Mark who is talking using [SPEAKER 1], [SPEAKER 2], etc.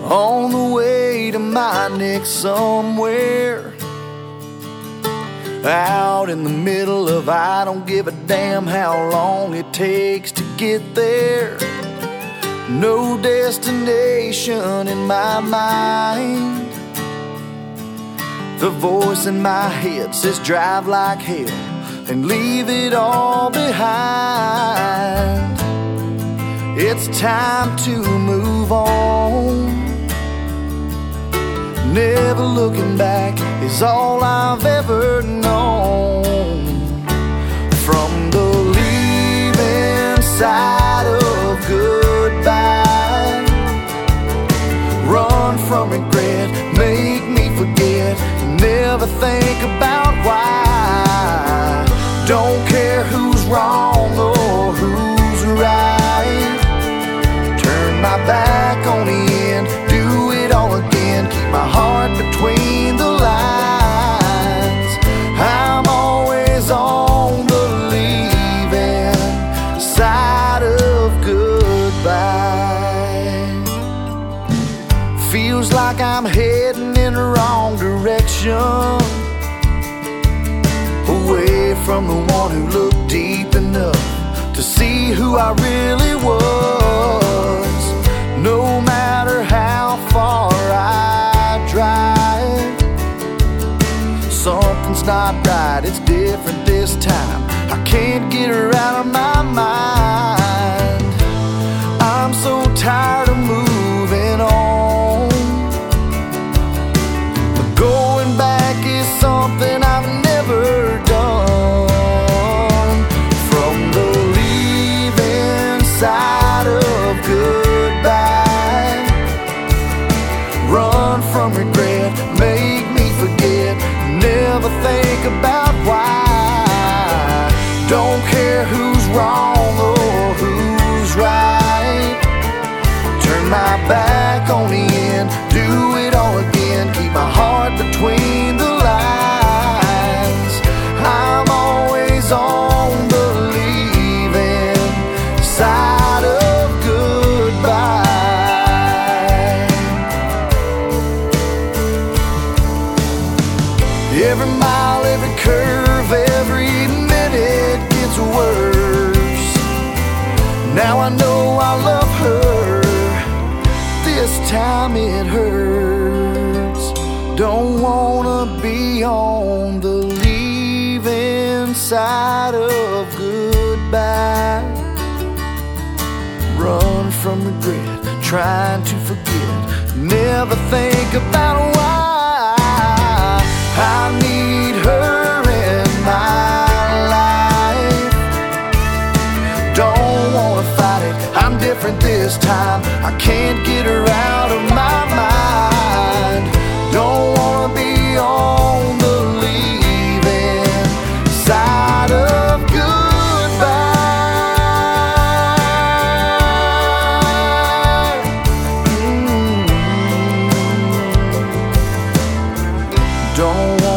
[SPEAKER 1] on the way to my next somewhere. Out in the middle of I don't give a damn how long it takes to get there. No destination in my mind. The voice in my head says drive like hell and leave it all behind. It's time to move on. Never looking back is all I've ever known. From the leaving side of goodbye, run from regret, make me forget, never think about why. Don't care who's wrong or who's right. Turn my back on the end, do it all again, keep my heart between the lines. I'm always on the leaving side of goodbye. Feels like I'm heading in the wrong direction, away from the one who looked deep enough to see who I really was. No matter how far I drive, something's not right, it's different this time. I can't get her out of my mind. I'm so tired of moving on. But going back is something I've never done. From the leaving side of goodbye, run from regret, make me forget, never think about why. Don't care who's wrong or who's right. Turn my back on the end, do it all again, keep my heart between the lines. I'm always on the leaving side of goodbye. Every mile, every curve, every minute gets worse. Now I know I love her, this time it hurts. Don't wanna be on the leaving side of goodbye. Run from regret, trying to forget, never think about why. I need her in my life. Don't wanna fight it, I'm different this time. I can't get her out of my mind. Don't wanna be on the leaving side of goodbye. Don't